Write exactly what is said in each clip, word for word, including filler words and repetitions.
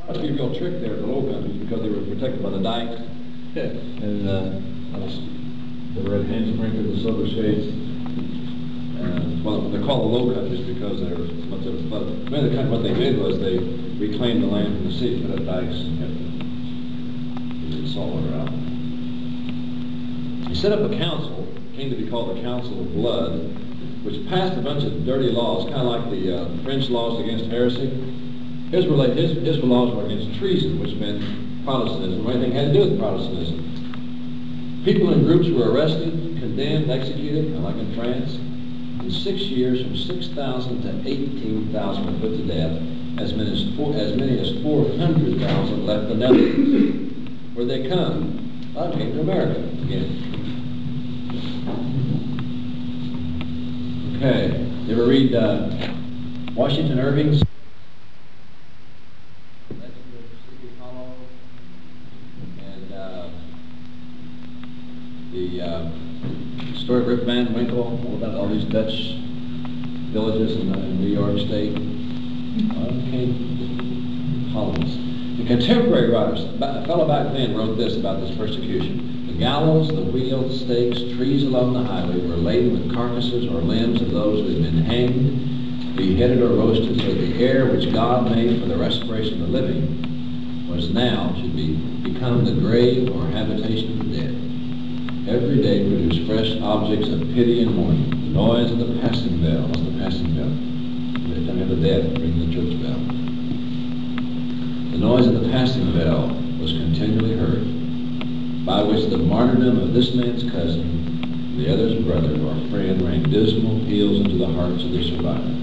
Must be a real trick there at the Low Countries because they were protected by the dikes. And uh, I was, they were at Handspring through the Silver Shades. Uh, well, they're called the Low Countries because they're much of but really, kind of what they did was they reclaimed the land from the sea, put up dikes, and kept the salt water out. He set up a council, came to be called the Council of Blood, which passed a bunch of dirty laws, kind of like the uh, French laws against heresy. His, his, his laws were against treason, which meant Protestantism, or anything had to do with Protestantism. People in groups were arrested, condemned, executed, like in France. In six years, from six thousand to eighteen thousand were put to death. As many as, four, as many as four hundred thousand left the Netherlands. Where'd they come? Well, they came to America again. Okay, you ever read uh, Washington Irving's Legend of Sleepy Hollow? And uh, the uh, story of Rip Van Winkle, all about all these Dutch villages in, uh, in New York State. Okay, colonists. The contemporary writers, a fellow back then wrote this about this persecution. The gallows, the wheels, stakes, trees along the highway were laden with carcasses or limbs of those who had been hanged, beheaded, or roasted, so that the air which God made for the respiration of the living was now, should be, become the grave or habitation of the dead. Every day produced fresh objects of pity and mourning. The noise of the passing bell. What's the passing bell? Every time you have the dead, ring the church bell. The noise of the passing bell was continually heard, by which the martyrdom of this man's cousin, the other's brother or friend, rang dismal peals into the hearts of the survivors.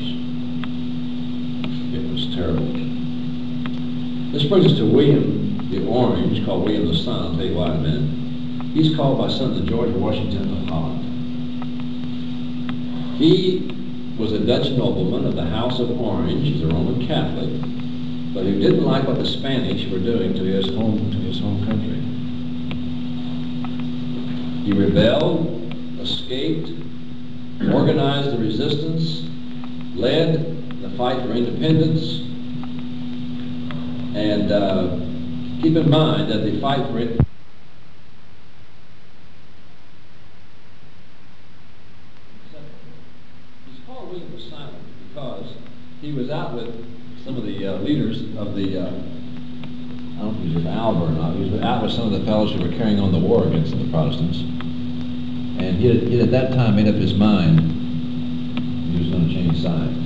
It was terrible. This brings us to William the Orange, called William the Son. I'll tell you why in a minute. He's called by some the George Washington of Holland. He was a Dutch nobleman of the House of Orange. He's a Roman Catholic, but who didn't like what the Spanish were doing to his home, to his home country. He rebelled, escaped, organized the resistance, led the fight for independence, and uh, keep in mind that the fight for independence he was out with some of the uh, leaders of the, uh, I don't know if he was with Alva or not, he was out with some of the fellows who were carrying on the war against the Protestants. And he had, he had at that time made up his mind he was going to change sides.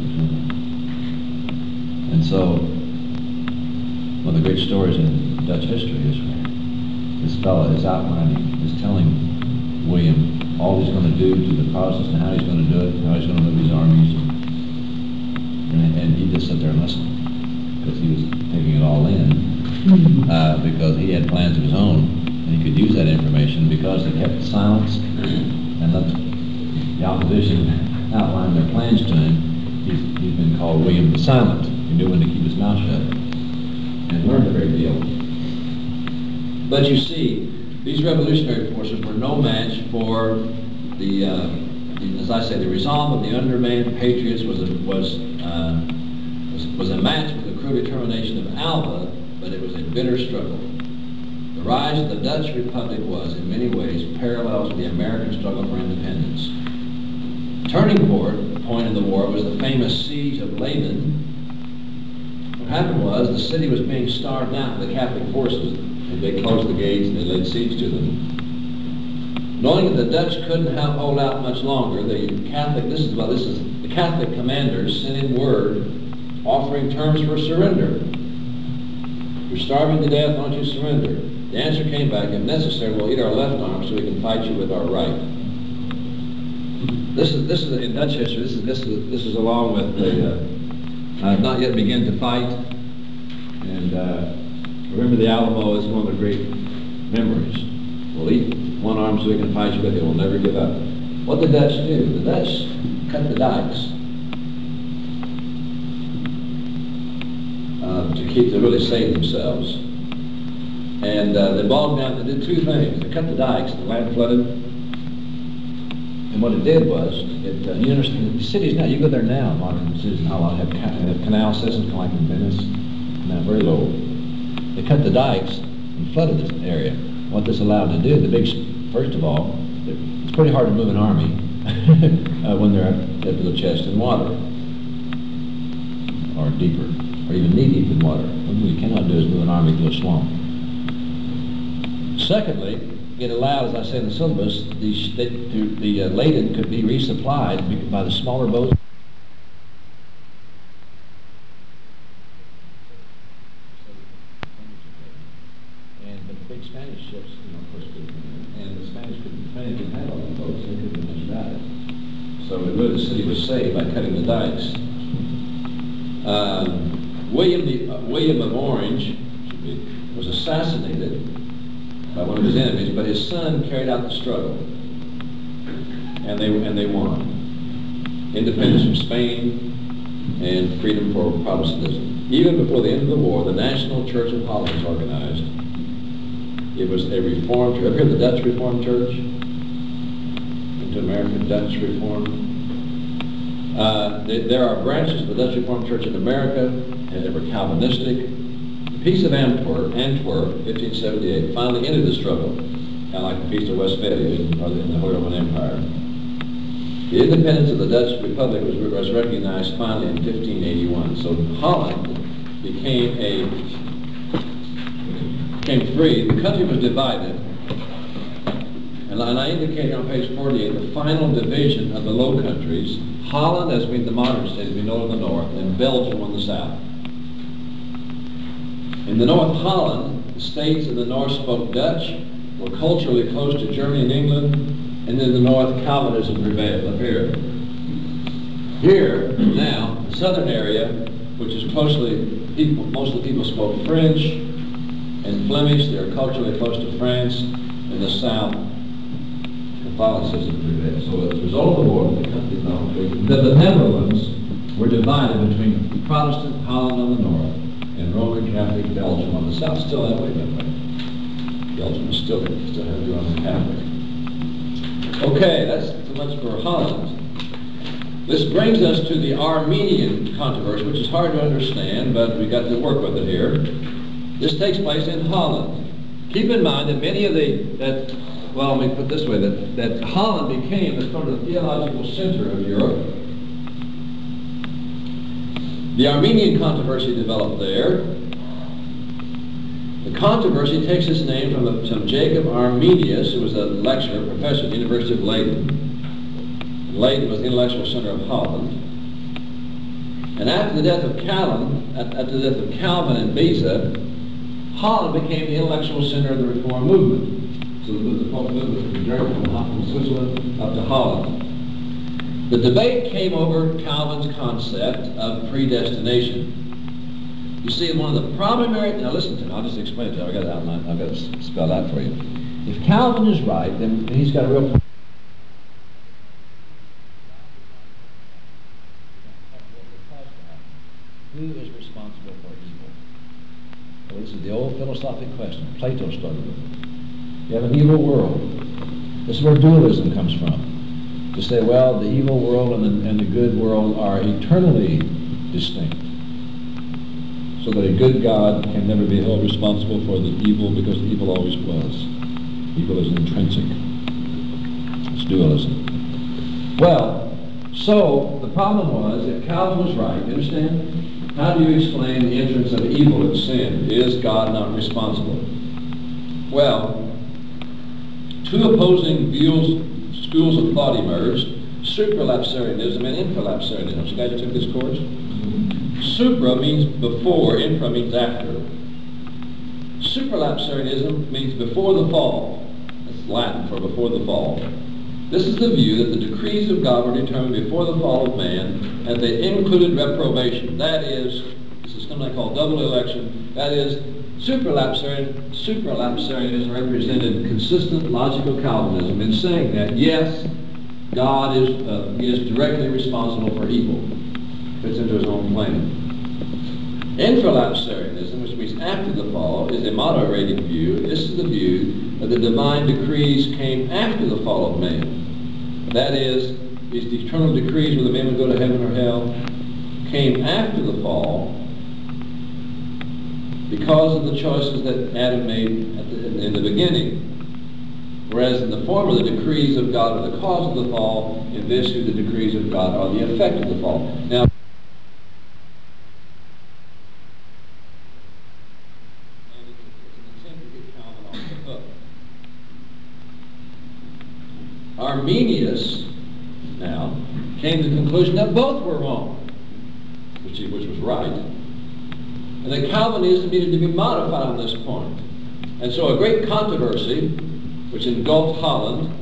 And so, one of the great stories in Dutch history is where this fellow is outlining, is telling William all he's going to do to the Protestants and how he's going to do it, how he's going to move his armies. And, and he just sat there and listened because he was taking it all in uh, because he had plans of his own and he could use that information because he kept silence and let the opposition outline their plans to him. He's, he's been called William the Silent. He knew when to keep his mouth shut and learned a great deal. But you see, these revolutionary forces were no match for the, uh, as I say, the resolve of the undermanned patriots was a, was, uh, was was a match with the cruel determination of Alva, but it was a bitter struggle. The rise of the Dutch Republic was, in many ways, parallel to the American struggle for independence. Turning point, point in the war was the famous siege of Leyden. What happened was the city was being starved out by the Catholic forces, and they closed the gates and they laid siege to them. Knowing that the Dutch couldn't have, hold out much longer, the Catholic, this is, well, this is, the Catholic commanders sent in word offering terms for surrender. You're starving to death, why don't you surrender? The answer came back, if necessary, we'll eat our left arm so we can fight you with our right. This is, this is in Dutch history, this is, this is, this is along with the, uh, uh, not yet begin to fight, and uh, remember the Alamo is one of the great memories. We'll eat one arm so we can fight you with it. We'll never give up. What did the Dutch do? The Dutch cut the dikes uh, to keep, to really save themselves. And uh, they bogged down, they did two things. They cut the dikes, the land flooded. And what it did was, it, uh, you understand, the cities now, you go there now, modern cities now have, have canal systems, kind of like in Venice, and they're very low. they cut the dikes and flooded this area. What this allowed to do, the big, first of all, it's pretty hard to move an army uh, when they're up to the chest in water, or deeper, or even knee deep in water. What you cannot do is move an army through a swamp. Secondly, it allowed, as I say in the syllabus, the, the, the uh, laden could be resupplied by the smaller boats. And the big Spanish ships, you know, of course, couldn't come in. And the Spanish couldn't, Spanish didn't have all the boats, they couldn't do much about it. So really the city was saved by cutting the dikes. Um, William, the, uh, William of Orange was assassinated by one of his enemies, but his son carried out the struggle, and they and they won independence from Spain and freedom for Protestantism. Even before the end of the war, the National Church of Holland was organized. It was a Reformed church. Ever heard of the Dutch Reformed Church? Into American Dutch Reformed. Uh, they, there are branches of the Dutch Reformed Church in America, and they were Calvinistic. The Peace of Antwerp, Antwerp, fifteen seventy-eight, finally ended the struggle, kind of like the Peace of Westphalia in the Holy Roman Empire. The independence of the Dutch Republic was, was recognized finally in fifteen eighty-one. So Holland became a became free. The country was divided, and, and I indicated on page forty-eight the final division of the Low Countries. Holland, as being the modern state, as we know in the north, and Belgium on the south. In the North Holland, the states in the north spoke Dutch, were culturally close to Germany and England, and in the north, Calvinism prevailed up here. Here, now, the southern area, which is closely, people, most of the people spoke French and Flemish, they are culturally close to France. In the south, Catholicism prevailed. So as a result of the war, the country the, the Netherlands were divided between Protestant Holland on the north and Roman Catholic Belgium on the south. Still that way, by the way. Belgium is still, still has Roman Catholic. Okay, that's too much for Holland. This brings us to the Armenian controversy, which is hard to understand, but we got to work with it here. This takes place in Holland. Keep in mind that many of the, that, well, let me put it this way, that, that Holland became the sort of theological center of Europe. The Armenian controversy developed there. The controversy takes its name from, a, from Jacob Arminius, who was a lecturer, professor at the University of Leiden. Leiden was the intellectual center of Holland. And after the death of Calvin, after the death of Calvin and Beza, Holland became the intellectual center of the Reform movement. So the Reform movement from Germany, from Switzerland, up to Holland. The debate came over Calvin's concept of predestination. You see, one of the primary, now listen to me, I'll just explain it to you. I've got to outline, I've got to spell out for you. If Calvin is right, then he's got a real point. Who is responsible for evil? Well, this is the old philosophic question. Plato started with it. You have an evil world. This is where dualism comes from. To say, well, the evil world and the, and the good world are eternally distinct. So that a good God can never be held responsible for the evil because the evil always was. Evil is intrinsic. It's dualism. Well, so the problem was that Calvin was right, you understand? How do you explain the entrance of evil and sin? Is God not responsible? Well, two opposing views schools of thought emerged, supralapsarianism and infralapsarianism. You guys took this course? Supra means before, infra means after. Supralapsarianism means before the fall. That's Latin for before the fall. This is the view that the decrees of God were determined before the fall of man, and they included reprobation. That is, this is something called double election. That is, Supralapsarian, supralapsarianism represented consistent logical Calvinism in saying that, yes, God is, uh, is directly responsible for evil. Fits into his own plan. Infralapsarianism, which means after the fall, is a moderated view. This is the view that the divine decrees came after the fall of man. That is, these eternal decrees whether man would go to heaven or hell came after the fall. because of the choices that Adam made at the, in, in the beginning. Whereas in the former, the decrees of God are the cause of the fall, in this, the decrees of God are the effect of the fall. Now, and it's, it's an attempt to get Calvin off the hook. Arminius, now, came to the conclusion that both were wrong, which, he, which was right, and that Calvinism needed to be modified on this point. And so a great controversy, which engulfed Holland,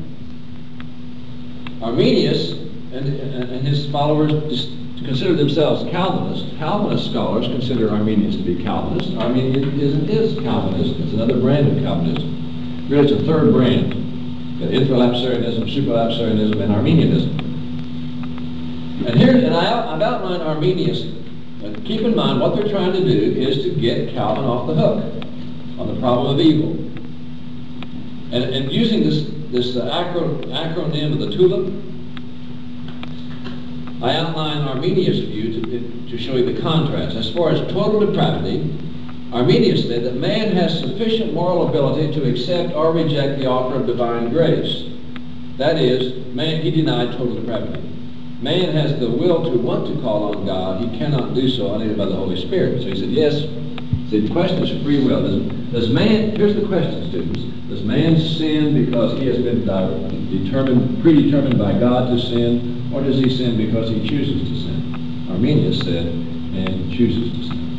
Arminius and, and, and his followers considered themselves Calvinists. Calvinist scholars consider Arminius to be Calvinist. Arminianism is Calvinist. It's another brand of Calvinism. Really, it's a third brand. Infralapsarianism, supralapsarianism, and Arminianism. And here, and I, I've outlined Arminius. But keep in mind, what they're trying to do is to get Calvin off the hook on the problem of evil. And, and using this, this uh, acro, acronym of the TULIP, I outline Arminius' view to, to show you the contrast. As far as total depravity, Arminius said that man has sufficient moral ability to accept or reject the offer of divine grace. That is, man, he denied total depravity. Man has the will to want to call on God. He cannot do so unaided by the Holy Spirit. So he said, yes. See, the question is free will. Does, does man, here's the question, students. Does man sin because he has been determined, predetermined by God to sin, or does he sin because he chooses to sin? Arminius said, man chooses to sin.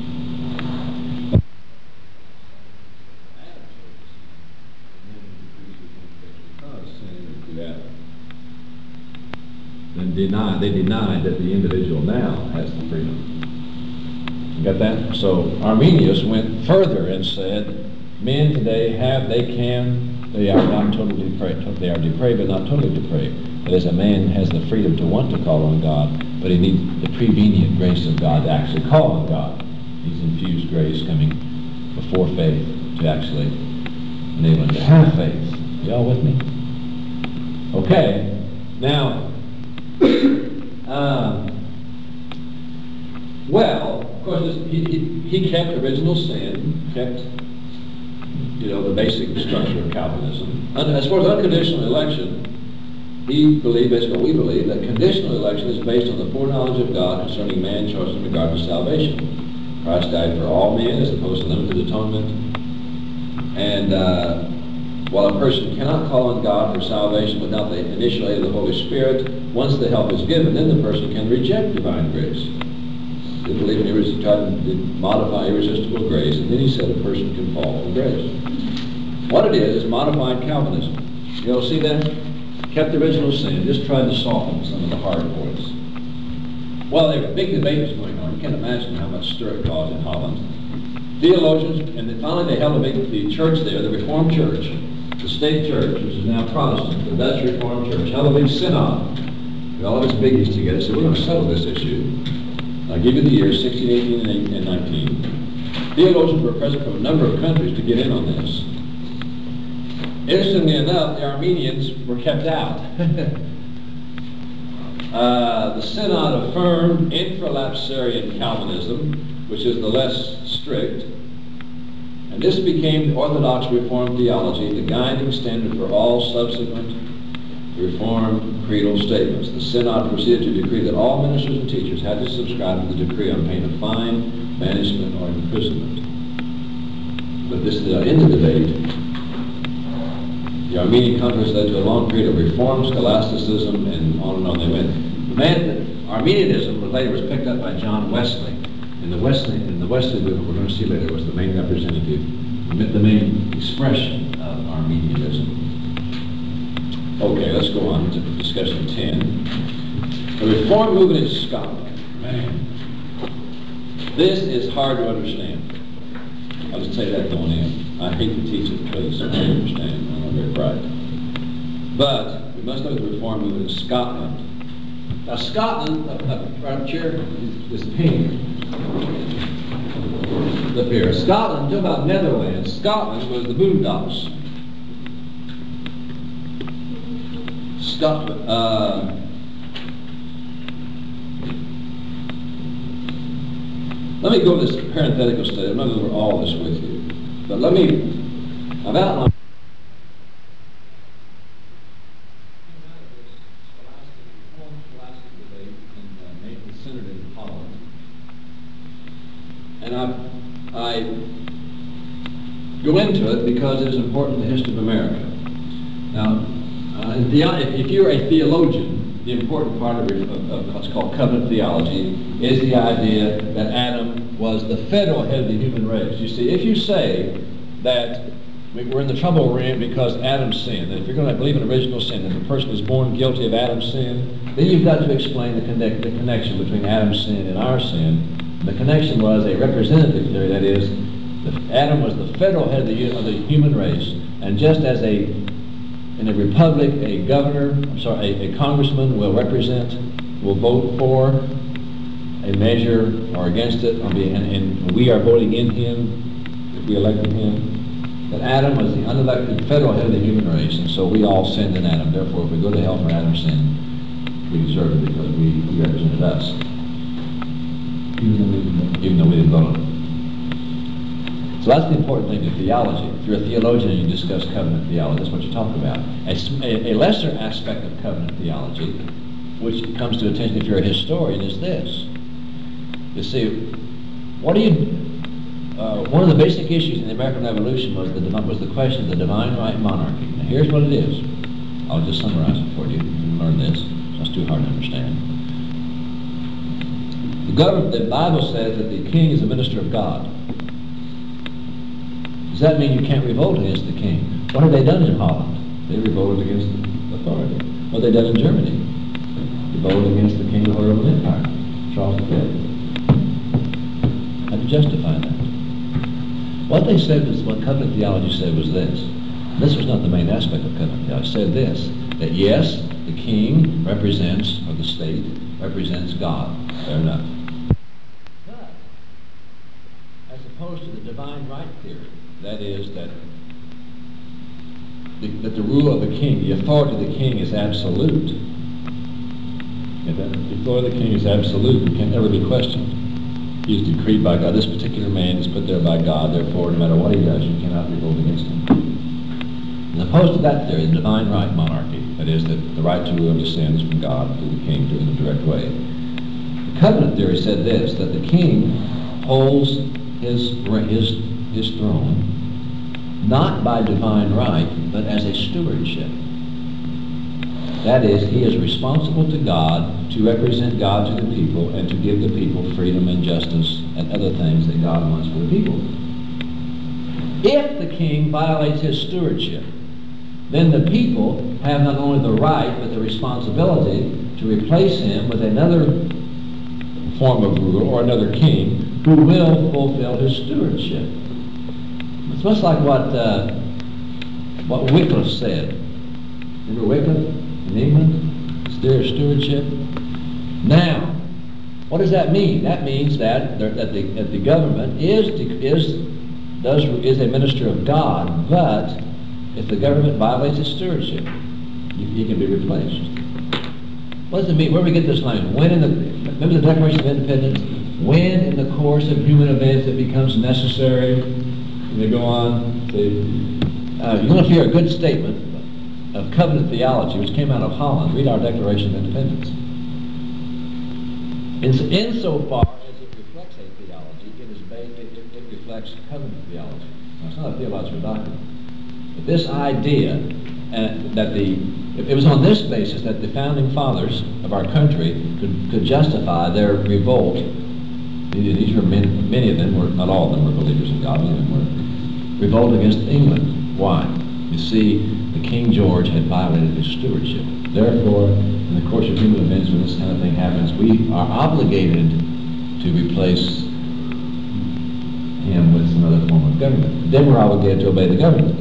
Then deny, they denied that the individual now has the freedom. You got that? So Arminius went further and said, men today have, they can, they are not totally depraved. They are depraved, but not totally depraved. That is, a man has the freedom to want to call on God, but he needs the prevenient grace of God to actually call on God. He's infused grace coming before faith to actually enable him to have faith. Y'all with me? Okay. Now, Um, well, of course, this, he, he, he kept original sin, kept, you know, the basic structure of Calvinism. And as far as unconditional election, he believed, as what we believe, that conditional election is based on the foreknowledge of God concerning man's choice in regard to salvation. Christ died for all men as opposed to limited atonement. And uh, while a person cannot call on God for salvation without the initial aid of the Holy Spirit, once the help is given, then the person can reject divine grace. He believed in irres- tried to modify irresistible grace, and then he said a person can fall from grace. What it is, is modified Calvinism. You all see that? Kept the original sin, just tried to soften some of the hard points. Well, there was a big debate was going on. You can't imagine how much stir it caused in Holland. Theologians, and then finally they held a big the church there, the Reformed Church, the state church, which is now Protestant, the Dutch Reformed Church, held a big synod with all of its biggies together. So we're going to settle this issue. I'll give you the years, sixteen, eighteen, and nineteen. Theologians were present from a number of countries to get in on this. Interestingly enough, the Armenians were kept out. uh, the synod affirmed infralapsarian Calvinism, which is the less strict. And this became the Orthodox Reformed theology, the guiding standard for all subsequent Reformed creedal statements. The Synod proceeded to decree that all ministers and teachers had to subscribe to the decree on pain of fine, banishment, or imprisonment. But this is the end of the debate. The Armenian conference led to a long period of reform, scholasticism, and on and on they went. The man, Armenianism was later was picked up by John Wesley. And the Wesley, and the Wesley movement, we're going to see later, was the main representative, the main expression of Armenianism. Okay, let's go on to discussion ten. The Reform movement in Scotland. Man, this is hard to understand. I'll just say that going in. I hate to teach it because I don't understand. I'm not very bright. But we must look at the Reform movement in Scotland. Now, Scotland, up, up right here, is pink. Up here. Scotland, talk about Netherlands. Scotland was the Boondocks. Scotland. Uh, Let me go to this parenthetical study. I'm not going to go over all this with you. But let me, I've outlined centered in Holland. And I, I go into it because it is important to the history of America. Now, uh, if you're a theologian, the important part of, your, of, of what's called covenant theology is the idea that Adam was the federal head of the human race. You see, if you say that we're in the trouble we're in because Adam sinned, that if you're going to believe in original sin, that the person is born guilty of Adam's sin, then you've got to explain the, connect, the connection between Adam's sin and our sin. The connection was a representative theory, that is, that Adam was the federal head of the, of the human race, and just as a in a republic, a governor, I'm sorry, a, a congressman will represent, will vote for a measure or against it, or be, and, and we are voting in him if we elected him. That Adam was the unelected federal head of the human race, and so we all sinned in Adam. Therefore, if we go to hell for Adam's sin, we deserve it because we, he represented us, even though we didn't vote on it. So that's the important thing to theology. If you're a theologian and you discuss covenant theology, that's what you talk about. A, a lesser aspect of covenant theology, which comes to attention if you're a historian, is this. You see, what do you... Uh, one of the basic issues in the American Revolution was the, was the question of the divine right monarchy. Now here's what it is. I'll just summarize it for you. You can learn this, so it's too hard to understand. The, government, the Bible says that the king is a minister of God. Does that mean you can't revolt against the king? What have they done in Holland? They revolted against the authority. What have they done in Germany? Revolted against the king of the Roman Empire, Charles the Fifth. How to justify that? What they said was, what covenant theology said was this. This was not the main aspect of covenant theology. It said this, that yes, the king represents, or the state represents God. Fair enough. But, as opposed to the divine right theory, that is, that the, that the rule of the king, the authority of the king is absolute. And that the authority of the king is absolute and can never be questioned. He is decreed by God. This particular man is put there by God, therefore, no matter what he does, you cannot revolt against him. As opposed to that theory, the divine right monarchy, that is, that the right to rule descends from God to the king in a direct way. The covenant theory said this, that the king holds his, his, his throne not by divine right, but as a stewardship. That is, he is responsible to God to represent God to the people and to give the people freedom and justice and other things that God wants for the people. If the king violates his stewardship, then the people have not only the right but the responsibility to replace him with another form of rule or another king who will fulfill his stewardship. It's much like what uh, what Wycliffe said. Remember Wycliffe? In England, it's their stewardship. Now, what does that mean? That means that that the, that the government is is does is a minister of God, but if the government violates its stewardship, he can be replaced. What does it mean? Where do we get this line? When in the remember the Declaration of Independence? When in the course of human events it becomes necessary, and they go on. They, uh, you want to hear a good statement of covenant theology, which came out of Holland. Read our Declaration of Independence. In, insofar as it reflects a theology, it is based, it, it, it reflects covenant theology. Now, it's not a theological doctrine. But this idea uh, that the, it was on this basis that the founding fathers of our country could, could justify their revolt. These were many, many of them were, not all of them were believers in God, many of them were revolt against England. Why? You see, the King George had violated his stewardship. Therefore, in the course of human events, when this kind of thing happens, we are obligated to replace him with some other form of government. Then we're obligated to obey the government.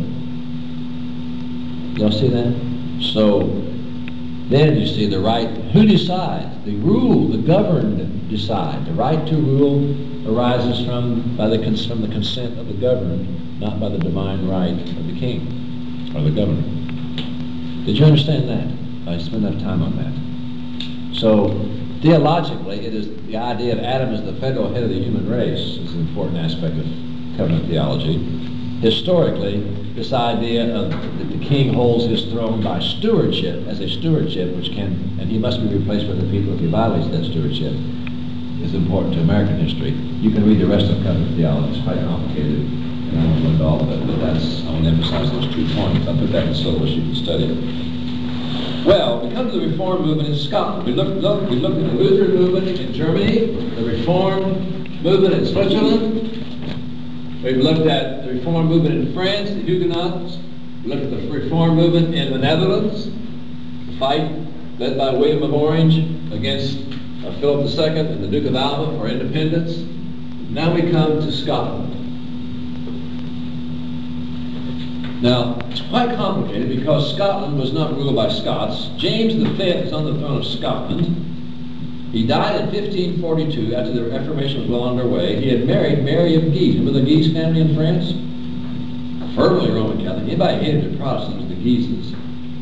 Y'all see that? So, then you see the right, who decides? The rule, the governed decide. The right to rule arises from, by the, from the consent of the governed, not by the divine right of the king or the governor. Did you understand that? I spent enough time on that. So, Theologically, it is the idea of Adam as the federal head of the human race is an important aspect of covenant theology. Historically, this idea of that the king holds his throne by stewardship, as a stewardship, which can, and he must be replaced by the people if he violates that stewardship, is important to American history. You can read the rest of covenant theology. It's quite complicated, and I won't go into all of it, but that's, I want to emphasize those two points. I'll put that in the syllabus, you can study it. Well, we come to the Reform movement in Scotland. We looked, look, we looked at the Lutheran movement in Germany, the Reform movement in Switzerland. We've looked at the Reform movement in France, the Huguenots. We looked at the Reform movement in the Netherlands, the fight led by William of Orange against uh, Philip the Second and the Duke of Alva for independence. Now we come to Scotland. Now, it's quite complicated because Scotland was not ruled by Scots. James the Fifth is on the throne of Scotland. He died in fifteen forty-two after the Reformation was well underway. He had married Mary of Guise. Remember the Guise family in France? Firmly Roman Catholic. Anybody hated the Protestants, the Guises.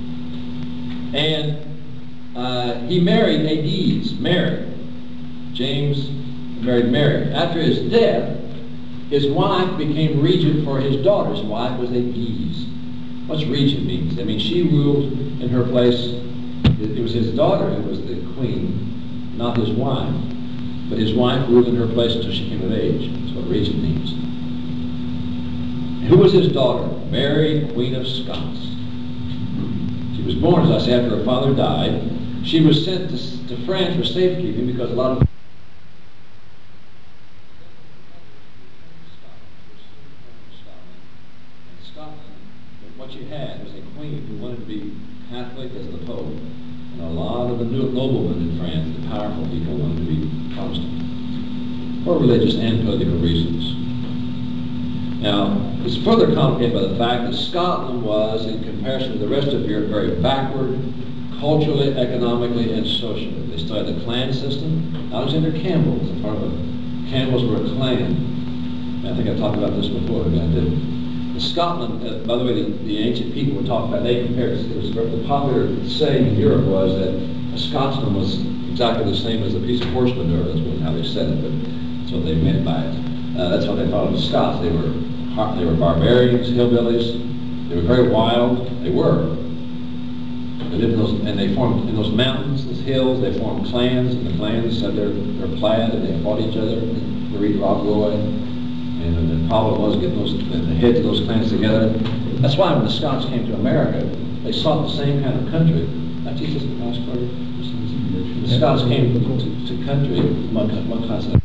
And uh, he married a Guise, Mary. James married Mary. After his death, his wife became regent for his daughter's wife was a Guise. What's regent means? I mean, she ruled in her place. It, it was his daughter who was the queen, not his wife. But his wife ruled in her place until she came of age. That's what regent means. Who was his daughter? Mary, Queen of Scots. She was born, as I say, after her father died. She was sent to, to France for safekeeping because a lot of what you had was a queen who wanted to be Catholic as the Pope, and a lot of the new noblemen in France, the powerful people, wanted to be Protestant for religious and political reasons. Now, it's further complicated by the fact that Scotland was, in comparison to the rest of Europe, very backward, culturally, economically, and socially. They started the clan system. Alexander Campbell was a part of a, Campbells were a clan. I think I talked about this before, maybe I didn't. Scotland, uh, by the way, the, the ancient people were talking about, they compared, it was, the popular saying in Europe was that a Scotsman was exactly the same as a piece of horse manure. That's what, how they said it, but that's what they meant by it. Uh, that's what they thought of the Scots. They were, they were barbarians, hillbillies. They were very wild. They were. They lived in those, and they formed in those mountains, those hills. They formed clans, and the clans said they're, they're plaid, and they fought each other. They read Rob Roy. And the problem was getting those, the heads of those clans together. That's why when the Scots came to America, they sought the same kind of country. Not Jesus, the last part. The Scots came to, to, to country, one, one concept.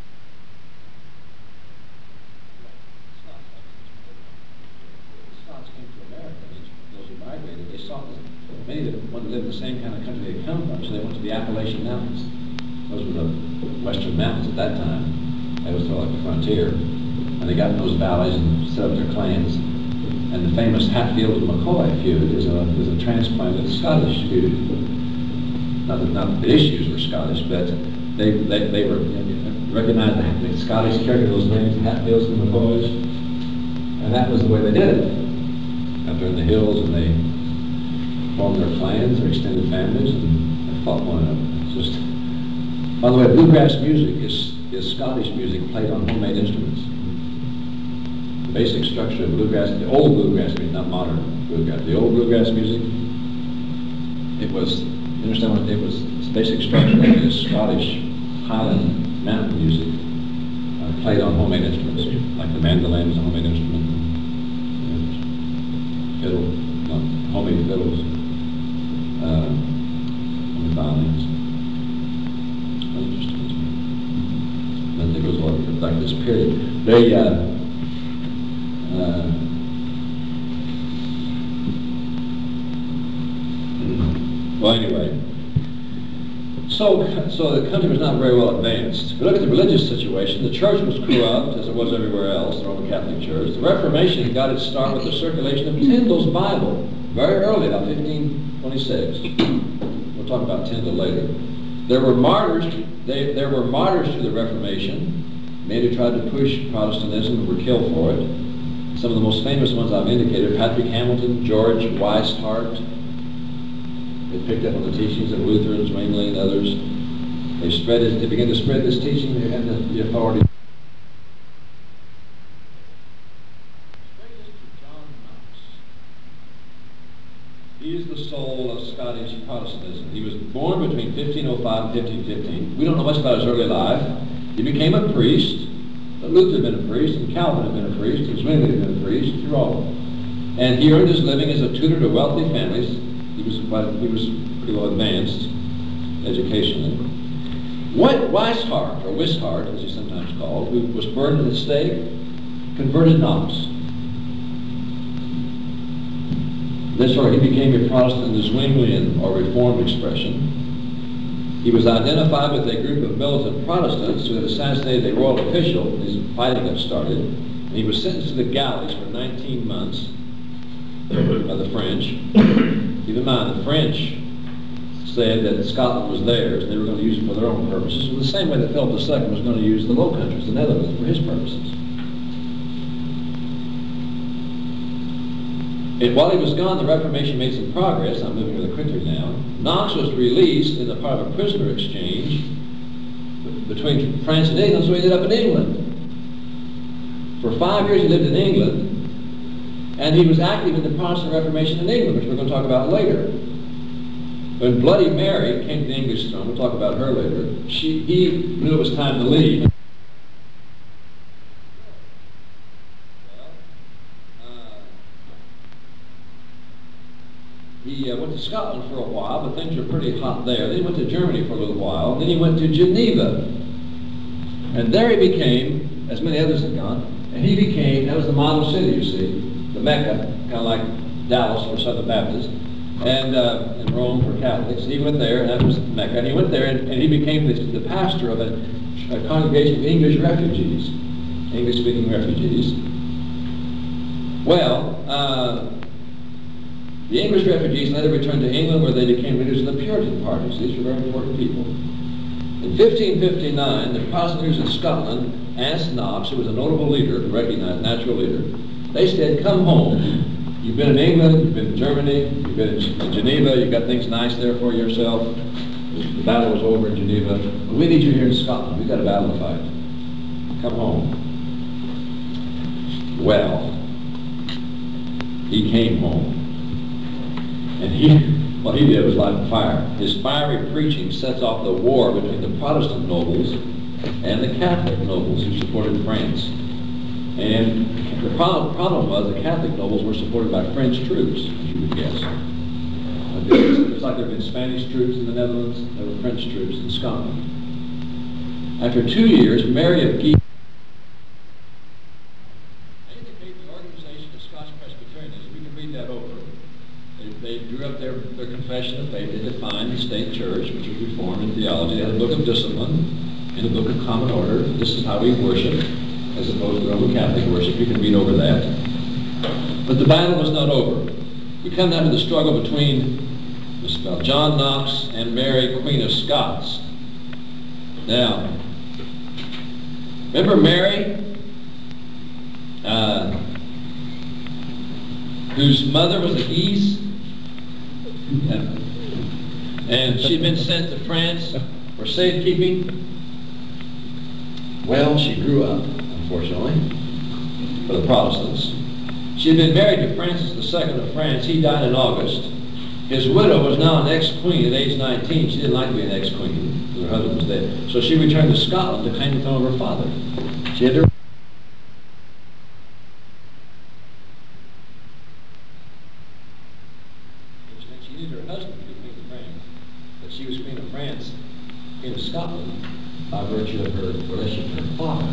The Scots came to America, those who migrated, they sought this. Many of them wanted to live in the same kind of country they come from, so they went to the Appalachian Mountains. Those were the western mountains at that time. They was sort of like the frontier. And they got in those valleys and set up their clans. And the famous Hatfield and McCoy feud is a, is a transplanted Scottish feud. Not that, not that the issues were Scottish, but they, they, they were recognized the, the Scottish character, those names, Hatfields and McCoys. And that was the way they did it. Out there in the hills, and they formed their clans, their extended families, and they fought one another. It's just, by the way, bluegrass music is, is Scottish music played on homemade instruments. The basic structure of bluegrass, the old bluegrass music, not modern bluegrass, the old bluegrass music, it was, you understand what it was, its basic structure is Scottish Highland mountain music uh, played on homemade instruments, like the mandolin is a homemade instrument, fiddle, no, homemade fiddles, uh, homemade violins. Interesting. Then it goes on like this period. They, uh, Uh, well, anyway, so so the country was not very well advanced. If you look at the religious situation, the church was corrupt, as it was everywhere else, the Roman Catholic Church. The Reformation got its start with the circulation of Tyndale's Bible, very early, about fifteen twenty-six. We'll talk about Tyndale later. There were martyrs. They, there were martyrs to the Reformation, many who tried to push Protestantism and were killed for it. Some of the most famous ones I've indicated, Patrick Hamilton, George Weishaupt. They picked up on the teachings of Luther and Zwingli and others. They spread it, they began to spread this teaching, they had the, the authority. John Knox. He is the soul of Scottish Protestantism. He was born between fifteen oh five and fifteen fifteen. We don't know much about his early life. He became a priest, but Luther had been a priest, and Calvin had been a priest, and Zwingli had been a priest, through all of them. And he earned his living as a tutor to wealthy families. He was quite, he was pretty well advanced educationally. White Weishart, or Wishart, as he's sometimes called, who was burned at the stake, converted Knox. This sort he became a Protestant in the Zwinglian or Reformed expression. He was identified with a group of militant Protestants who had assassinated a royal official. His fighting had started. And he was sentenced to the galleys for nineteen months by the French. Keep in mind, the French said that Scotland was theirs and they were going to use it for their own purposes, in the same way that Philip the Second was going to use the Low Countries, the Netherlands, for his purposes. And while he was gone, the Reformation made some progress. I'm moving really quickly now. Knox was released in the part of a prisoner exchange between France and England, so he ended up in England. For five years he lived in England, and he was active in the Protestant Reformation in England, which we're going to talk about later. When Bloody Mary came to the English throne, we'll talk about her later, she, he knew it was time to leave. He uh, went to Scotland for a while, but things were pretty hot there. Then he went to Germany for a little while. Then he went to Geneva. And there he became, as many others had gone, and he became, that was the model city, you see, the Mecca, kind of like Dallas for Southern Baptists, and, uh, and Rome for Catholics. He went there, and that was Mecca, and he went there, and, and he became the, the pastor of a, a congregation of English refugees, English-speaking refugees. Well, uh, the English refugees later returned to England, where they became leaders of the Puritan parties. These were very important people. In fifteen fifty-nine, the Protestant leaders of Scotland asked Knox, who was a notable leader, a recognized natural leader, they said, come home. You've been in England, you've been in Germany, you've been in Geneva, you've got things nice there for yourself. The battle was over in Geneva. But we need you here in Scotland. We've got a battle to fight. Come home. Well, he came home. And he, what he did was light a fire. His fiery preaching sets off the war between the Protestant nobles and the Catholic nobles who supported France. And the problem, problem was the Catholic nobles were supported by French troops, as you would guess. Just like there had been Spanish troops in the Netherlands, there were French troops in Scotland. After two years, Mary of Guise indicated the organization of Scotch Presbyterianism. We can read that over. They drew up their, their confession of faith. They defined the state church, which was Reformed in theology. They had a book of discipline and a book of common order. This is how we worship, as opposed to Roman Catholic worship. You can read over that. But the battle was not over. We come down to the struggle between John Knox and Mary, Queen of Scots. Now, remember Mary, uh, whose mother was a Guise? Yeah. And she'd been sent to France for safekeeping. Well, she grew up, unfortunately, for the Protestants. She had been married to Francis the Second of France. He died in August. His widow was now an ex-queen at age nineteen. She didn't like to be an ex-queen because her husband was dead. So she returned to Scotland to claim the throne of her father. She had to her husband to be Queen of France, but she was Queen of France, Queen of Scotland, by virtue of her relationship to her father.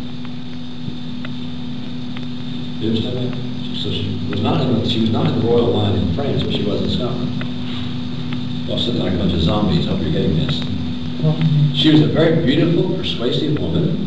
Do you understand that? So she was not in the, she was not in the royal line in France, but she was in Scotland. Y'all sitting like a bunch of zombies. Hope you're getting this. She was a very beautiful, persuasive woman.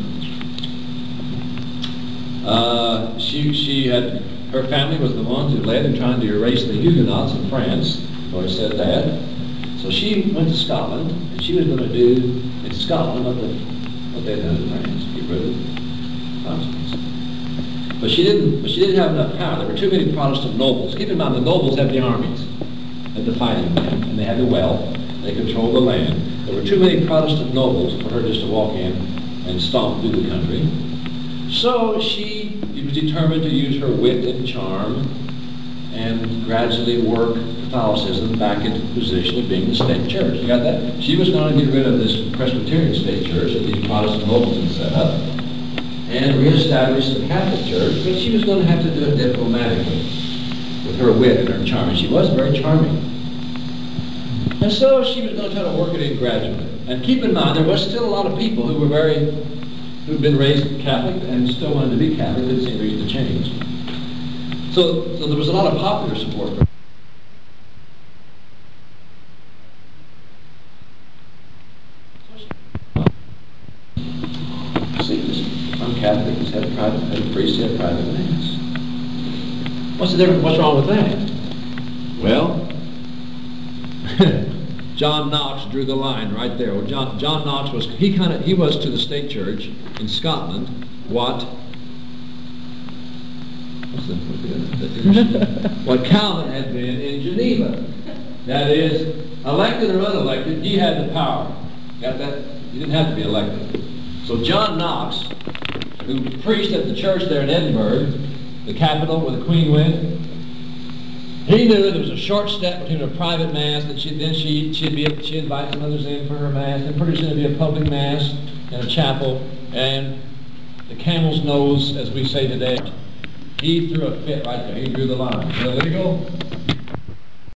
Uh, she she had her family was the ones who led in trying to erase the Huguenots in France. I said that. So she went to Scotland, and she was going to do in Scotland what, the, what they had done in France, get rid of Protestants. But she didn't. But she didn't have enough power. There were too many Protestant nobles. Keep in mind, the nobles had the armies, had the fighting men, and they had the wealth. They controlled the land. There were too many Protestant nobles for her just to walk in and stomp through the country. So she was determined to use her wit and charm and gradually work Catholicism back into the position of being the state church. You got that? She was going to get rid of this Presbyterian state church that these Protestant nobles had set up and reestablish the Catholic Church, but she was going to have to do it diplomatically with her wit and her charm. And she was very charming. And so she was going to try to work it in gradually. And keep in mind, there was still a lot of people who were very, who'd been raised Catholic and still wanted to be Catholic, didn't see any reason to change. So, so there was a lot of popular support for her. See, this, I'm Catholic, just had a private, had a priest, had a private mass. What's the difference? What's wrong with that? Well, John Knox drew the line right there. Well, John, John Knox was, he kind of, he was to the state church in Scotland what, what's the, what's the, what Calvin had been in Geneva. That is, elected or unelected, he had the power. Got that? He didn't have to be elected. So John Knox, who preached at the church there in Edinburgh, the capital where the Queen went, he knew there was a short step between a private mass, that she, then she, she'd, be, she'd invite some others in for her mass, and pretty soon it'd be a public mass in a chapel, and the camel's nose, as we say today, he threw a fit right there. He drew the line. Illegal?